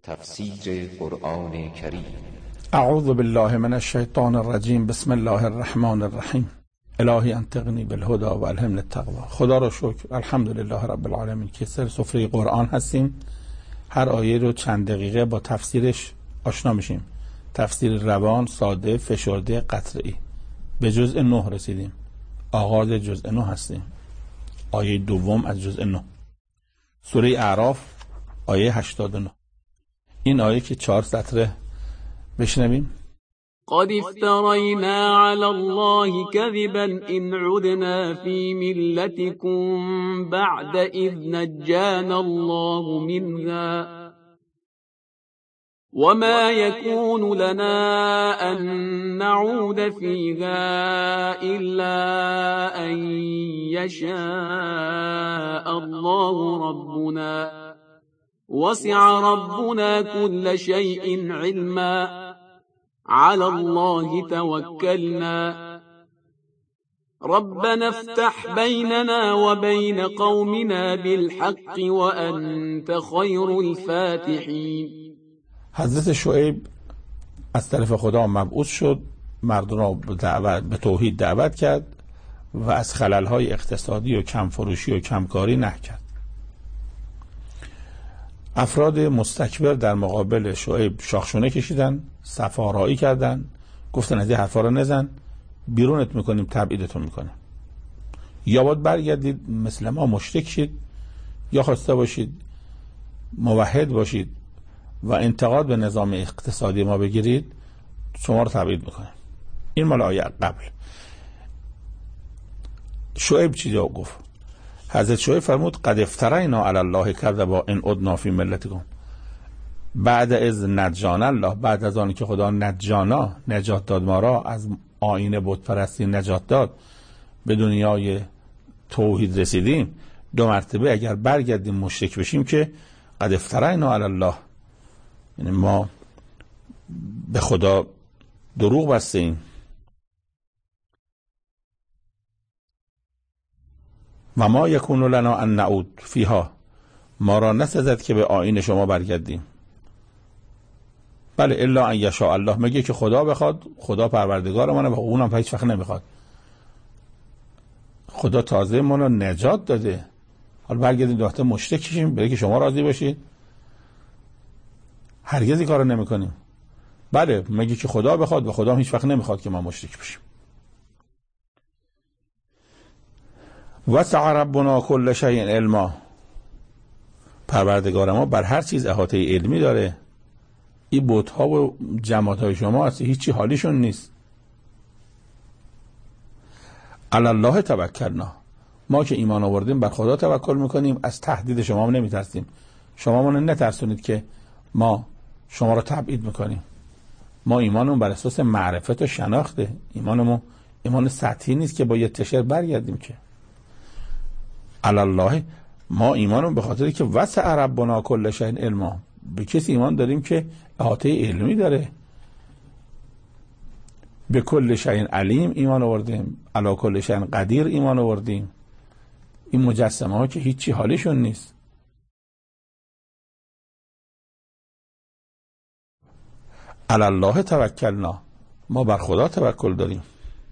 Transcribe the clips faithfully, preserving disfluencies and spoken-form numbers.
تفسیر قرآن کریم. اعوذ بالله من الشیطان الرجیم. بسم الله الرحمن الرحیم. الهی انطقنی بالهدى و الهمنی التقوی. خدا را شکر، الحمدلله رب العالمین که سر سفره قرآن هستیم. هر آیه رو چند دقیقه با تفسیرش آشنا میشیم. تفسیر روان، ساده، فشرده، قطعی. به جزء نه رسیدیم. آغاز جزء نه هستیم. آیه دوم از جزء نه. سوره اعراف آیه هشتاد و نه. این آیه که چهار سطره بشنویم. قد افترينا على الله كذبا إن عدنا في ملتكم بعد إذ نجانا الله منها وما يكون لنا أن نعود فيها إلا أن يشاء الله ربنا وسع ربنا كل شيء علما على الله توكلنا ربنا افتح بيننا وبين قومنا بالحق وأنت خير الفاتحين. حضرت شعیب از طرف خدا مبعوث شد، مردم را دعوت به توحید دعوت کرد و از خلل‌های اقتصادی و کمفروشی و کمکاری نهی کرد. افراد مستکبر در مقابل شعیب شاخشونه کشیدن، صفارایی کردن، گفتن از این حرفا رو نزن، بیرونت میکنیم، تبعیدتون میکنیم. یا باید برگردید مثل ما مشرک شید، یا خواسته باشید موحد باشید و انتقاد به نظام اقتصادی ما بگیرید، شما رو تبعید میکنیم. این مال آیه قبل. شعیب چی جواب گفت؟ حضرت شعیب فرمود قد افترینا علی الله کذبا ان عدنا فی ملتکم. بعد از نجانا الله، بعد از آن که خدا نجانا نجات داد ما را از آیین بت پرستی نجات داد، به دنیای توحید رسیدیم، دو مرتبه اگر برگردیم مشرک بشیم که قد افترینا علی الله، یعنی ما به خدا دروغ بستیم. و ما یکون لنا ان نعود فیها، ما را نسزد که به آیین شما برگردیم. بله الا ان یشاء الله، مگه که خدا بخواد. خدا پروردگار منه و اونم هیچ وقت نمیخواد. خدا تازه ما را نجات داده، حالا برگردیم دو وقته مشرک شیم برای که شما راضی باشید؟ هرگز این کارو نمیکنیم. بله مگه که خدا بخواد و خدا هم هیچ وقت نمیخواد که ما مشرک بشیم. وسع ربنا کل شیء علما، پروردگار ما بر هر چیز احاطه علمی داره. این بت‌ها و جماعت‌های شما اصلا هیچی حالیشون نیست. علی الله توکلنا، ما که ایمان آوردیم بر خدا توکل میکنیم، از تهدید شما هم نمیترسیم. شما ما نترسونید که ما شما رو تبعید میکنیم. ما ایمانمون بر اساس معرفت و شناخته. ایمانمون ایمان سطحی نیست که با یه تشر برگردیم که. علی الله، ما ایمانمون به خاطری که وسع ربنا کل شیء علما، به کسی ایمان داریم که احاطه علمی داره. به کل شیء علیم ایمان آوردیم، علی کل شیء قدیر ایمان آوردیم. این مجسمه ها که هیچی حالیشون نیست. علی الله توکلنا، ما بر خدا توکل داریم.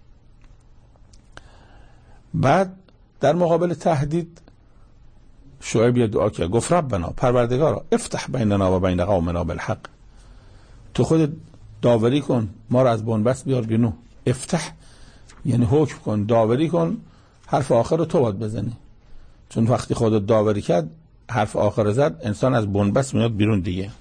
بعد در مقابل تهدید شعیب یه دعا کرد، گفت ربنا، پروردگارا، افتح بیننا و بین قومنا بالحق، تو خود داوری کن ما را از بنبست بیار بیرون. افتح یعنی حکم کن، داوری کن، حرف آخر رو تو باید بزنی، چون وقتی خودت داوری کرد حرف آخر زد انسان از بنبست میاد بیرون دیگه.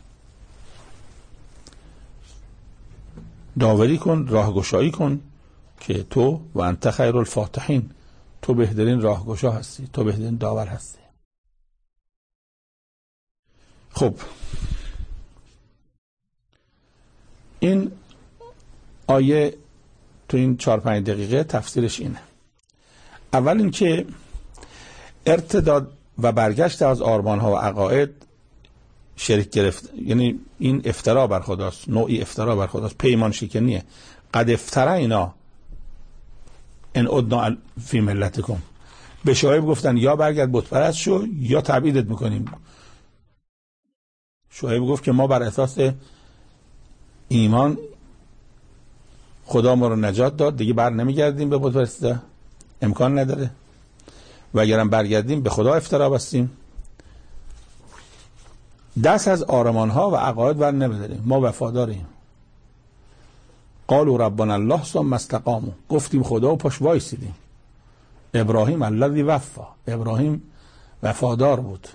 داوری کن، راهگشایی کن که تو و انت خیر الفاتحین، تو بهترین راهگشا هستی، تو بهترین داور هستی. خب این آیه تو این چهار پنج دقیقه تفسیرش اینه. اول اینکه ارتداد و برگشت از آرمان‌ها و عقاید شرک گرفت، یعنی این افترا بر خداست، نوعی افترا بر خداست، پیمان شکنیه. قد افترینا ان عدنا فی ملتکم، به شعیب گفتن یا برگرد بت پرست شو یا تبعیدت میکنیم. شعیب گفت که ما بر اساس ایمان خدا ما رو نجات داد، دیگه بر نمیگردیم به بت پرستی، امکان نداره، و اگرم برگردیم به خدا افترا بستیم. دست از آرمان ها و عقاید بر نمیداریم، ما وفاداریم. قالوا ربنا الله ثم استقاموا، گفتیم خدا و پاش وایسیدیم. ابراهیم الذی وفا، ابراهیم وفادار بود.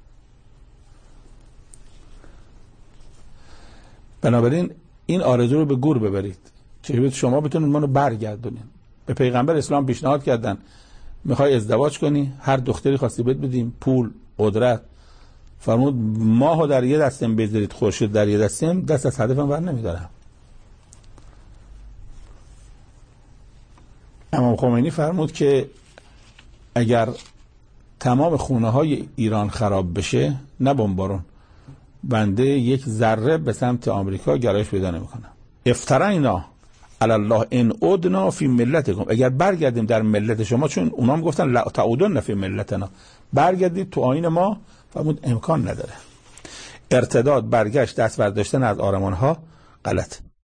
بنابراین این آرزو رو به گور ببرید که شما بتونید منو برگردونید. به پیغمبر اسلام پیشنهاد کردن میخوای ازدواج کنی، هر دختری خواستی بهت بدیم، پول، قدرت. فرمود ماهو در یه دستم بذارید، خورشید در یه دستم، دست از هدفم بر نمیدارم. امام خمینی فرمود که اگر تمام خونه های ایران خراب بشه، نه بمبارون، بنده یک ذره به سمت آمریکا گرایش پیدا نمیکنم. افترینا علی الله ان عدنا فی ملتکم، اگر برگردیم در ملت شما، چون اونا هم گفتن لا تعودن فی ملتنا، برگردید تو آیین ما، فرمود امکان نداره. ارتداد، برگشت، دست برداشتن از آرمان ها غلط.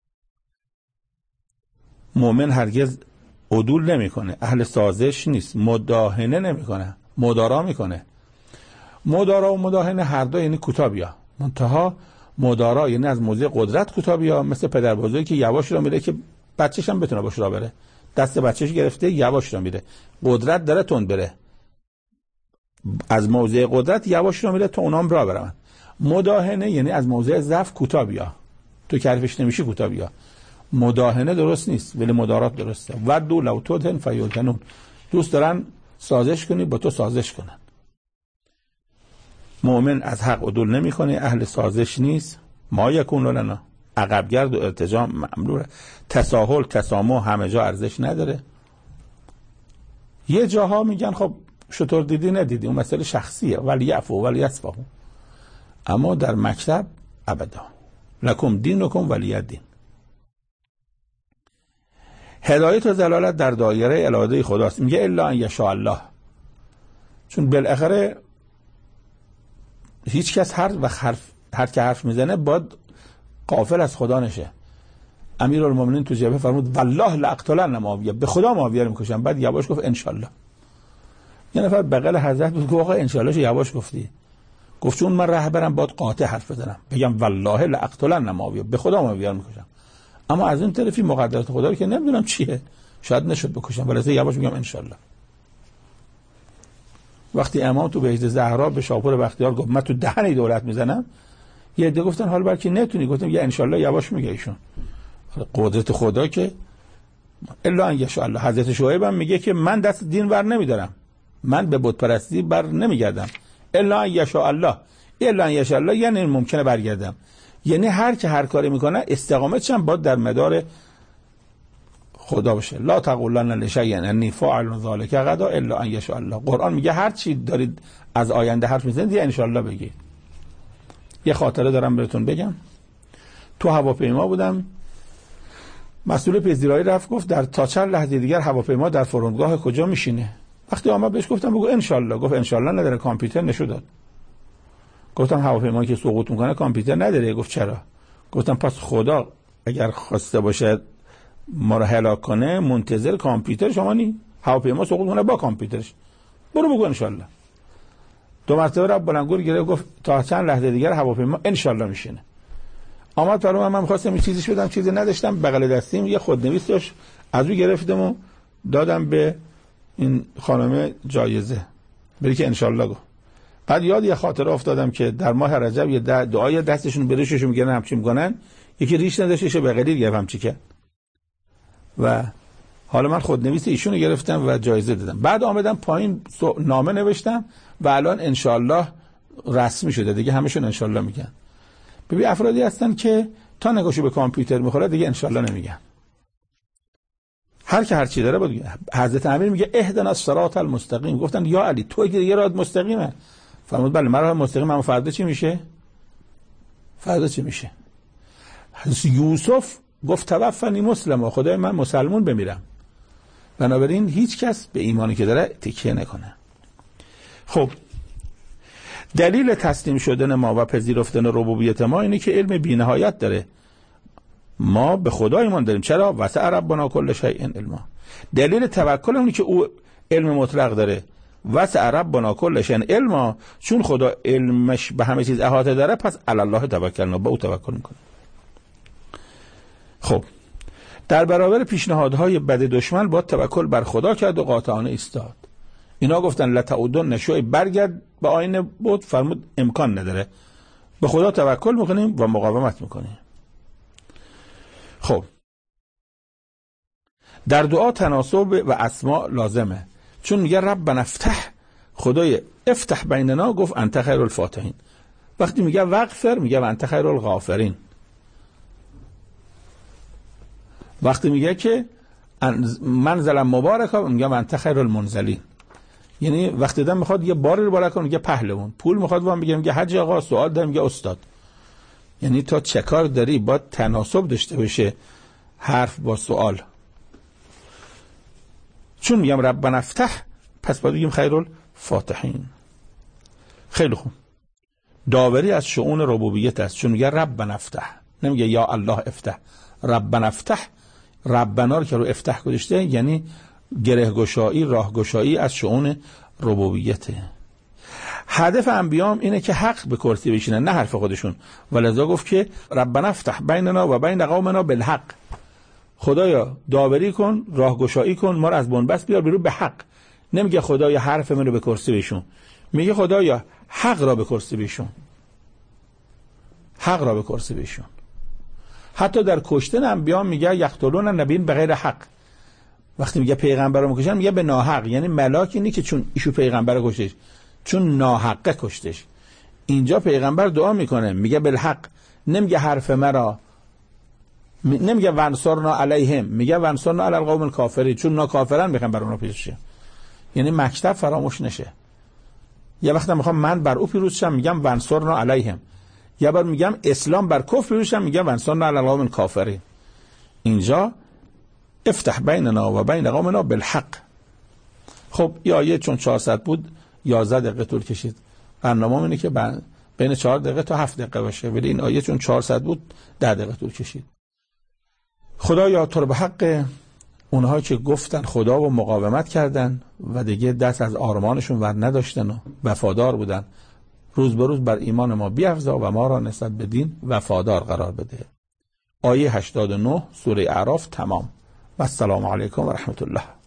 مؤمن هرگز عدول نمیکنه، اهل سازش نیست، مداهنه نمیکنه، مدارا میکنه. مدارا و مداهنه هر دو یعنی کوتاه بیا. منتها مدارا یعنی از موضع قدرت کوتاه بیا، مثل پدر بزرگی که یواش را میره که بچه‌ش هم بتونه باش را بره، دست بچه‌ش گرفته یواش را میره، قدرت داره تون بره، از موضع قدرت یواش را میره تا اونام را برن. مداهنه یعنی از موضع ضعف کوتاه بیا، تو که حرفش نمیشی کوتاه بیا. مداهنه درست نیست ولی مدارات درسته. ودوا لو تدهن فیدهنون، دوست دارن سازش کنی با تو سازش کنن. مؤمن از حق عدول نمیکنه، اهل سازش نیست. ما یکون لنا، عقبگرد و ارتجاع ممنوعه. تساهل، تسامح همه جا ارزش نداره. یه جاها میگن خب شطور دیدی ندیدی، اون مسئله شخصیه، ولی یعفو ولی یصفحوا. اما در مکتب ابدا، لکم دینکم ولی دین. هدایت و ضلالت در دایره اراده خداست. میگه الا ان یشاء الله، چون بالاخره هیچ کس هر وقت حرف هر که حرف میزنه باید غافل از خدا نشه. امیرالمومنین تو جبهه فرمود والله لاقتلن معاویه، به خدا معاویه رو میکشم. بعد یواش گفت ان شاء الله. یه نفر بغل حضرت بود گفت آقا ان شاء الله یواش گفتی. گفت چون من رهبرم باید قاطع حرف بزنم، بگم والله لاقتلن معاویه، به خدا معاویه رو میکشم. اما از این طرفی مقدرات خدا رو که نمیدونم چیه، شاید نشد بکشم، ولی یواش میگم ان شاء الله. وقتی امام تو بهشت زهرا به شاپور بختیار گفت من تو دهن دولت میزنم، یه عده گفتن حالا برکی نتونی، گفتم یه ان شاء الله یواش میگه ایشون. قدرت خدا که الا ان یشاء الله. حضرت شعیب هم میگه که من دست دین ور نمیدارم، من به بت پرستی بر نمیگردم. الا ان یشاء الله، الا ان یشاء الله یعنی ممکنه برگردم، یعنی هر که هر کاری میکنه استقامتش هم باید در مدار خدا باشه. لا تقولن لشیء انی فاعل ذلک غدا الا ان یشاء الله. قرآن میگه هر چی دارید از آینده حرف میزنید یه ان شاء الله بگید. یه خاطره دارم بهتون بگم. تو هواپیما بودم، مسئول پذیرایی رفت گفت در تا چند لحظه دیگر هواپیما در فرودگاه کجا میشینه. وقتی آمد بهش گفتم بگو ان شاء الله، گفت ان شاء الله نداره، کامپیوتر نشون داد. گفتم هواپیمایی که سقوط میکنه کامپیوتر نداره. گفت چرا؟ گفتم پس خدا اگر خواسته باشه ما رو هلاک کنه منتظر کامپیوتر شما نی؟ هواپیما سقوط کنه با کامپیوترش، برو بگو ان شاء الله. دو مرتبه رفت بلندگو گرفت گفت تا چند لحظه دیگر هواپیما ان شاء الله میشینه. آمد برام من می‌خواستم این چیزیش بدم، چیزی نداشتم، بغل دستیم یه خودنویس داشت، از اون گرفتم و دادم به این خانم جایزه، بری که ان شاء الله گفت. بعد یاد یه خاطره افتادم که در ماه رجب یه دعای دستشون به ریششون میگن همچین میکنن، یکی ریش نداشتش بغلی گرفتم چی که، و حالا من خودنویس ایشونو گرفتم و جایزه دادم. بعد آمدم پایین نامه نوشتم و الان ان شاء الله رسمی شده دیگه، همشون ان شاء الله میگن. ببین افرادی هستن که تا نگاهشو به کامپیوتر میخوره دیگه ان شاء الله نمیگن. هر که هر چی داره بود. حضرت امیر میگه اهدنا الصراط المستقیم. گفتن یا علی تو اگه یه راه مستقیمه. فرمود بله من راه مستقیم، اما فردا چی میشه؟ فردا چی میشه؟ حضرت یوسف گفت توفنی مسلم، خدای من مسلمون بمیرم. بنابراین هیچ کس به ایمانی که داره تکیه نکنه. خب دلیل تسلیم شدن ما و پذیرفتن ربوبیت ما اینه که علم بی‌نهایت داره. ما به خدا ایمان داریم. چرا؟ وسع ربنا کل شیء علما. دلیل توکل اونی که او علم مطلق داره. وسع ربنا کل شیء علما، چون خدا علمش به همه چیز احاطه داره، پس علی الله توکلنا، به او توکل میکنه. خب در برابر پیشنهادهای بد دشمن با توکل بر خدا کرد و قاطعانه ایستاد. اینا گفتن لتعودن نشوی برگرد به آینه بود، فرمود امکان نداره، به خدا توکل میکنیم و مقاومت میکنیم. خب در دعا تناسب و اسماء لازمه، چون میگه ربنا افتح، خدای افتح بیننا، گفت انت خیر الفاتحین. وقتی میگه وغفر میگه انت خیر الغافرین. وقتی میگه که منزل مبارکه میگه انت خیر المنزلین. یعنی وقتی دم میخواد یه باری رو بالا کنه میگه پهلوان، پول میخواد وام میگه میگه حاج آقا، سوال دارم میگه استاد. یعنی تا چه کار داری با تناسب داشته باشه حرف با سوال. چون میگم ربنا افتح، پس باید بگیم خیر الفاتحین. خیلی خوب. داوری از شؤون ربوبیت است، چون میگه ربنا افتح، نمیگه یا الله افتح. ربنا افتح، ربنا رو که رو افتح گذاشته یعنی گره گشایی، راه گشایی از شؤون ربوبیته. هدف انبیام اینه که حق به کرسی بشینن، نه حرف خودشون. ولذا گفت که ربنا افتح بیننا و بین قومنا بالحق. خدایا داوری کن، راه گشایی کن، ما رو از بنبست بیار بیرون به حق. نمیگه خدایا حرف منو به کرسی بشون، میگه خدایا حق را به کرسی بشون، حق را به کرسی بشون. حتی در کشتن انبیا میگه یقتلون النبیین بغیر حق. وقتی میگه پیغمبر رو میکشن میگه به ناحق، یعنی ملاکی نی که چون ایشو پیغمبر رو کشتش، چون ناحقه کشتش. اینجا پیغمبر دعا میکنه میگه بالحق، نمیگه حرف مرا، نمیگه وانصرنا علیهم، میگه وانصرنا علی القوم الکافرین، چون نا کافرن میخوام بر اونها پیروز شه. یعنی مکتب فراموش نشه. یه وقت میخوام من بر او پیروز شم میگم وانصرنا علیهم، یه بار میگم اسلام بر کفر پیروز شم میگم وانصرنا علی القوم الکافرین. اینجا افتح بیننا و بین قومنا بالحق. خب یا آیه چون چهارصد بود یازده دقیقه طول کشید. برنامه اینه که بین چهار دقیقه تا هفت دقیقه باشه، ولی این آیه چون چهارصد بود ده دقیقه طول کشید. خدایا تو رو به حق اونها که گفتن خدا و مقاومت کردن و دیگه دست از آرمانشون ور نداشتن و وفادار بودن، روز به روز بر ایمان ما بیفزا و ما را نسبت به دین وفادار قرار بده. آیه هشتاد و نه سوره اعراف تمام. و السلام علیکم و رحمت الله.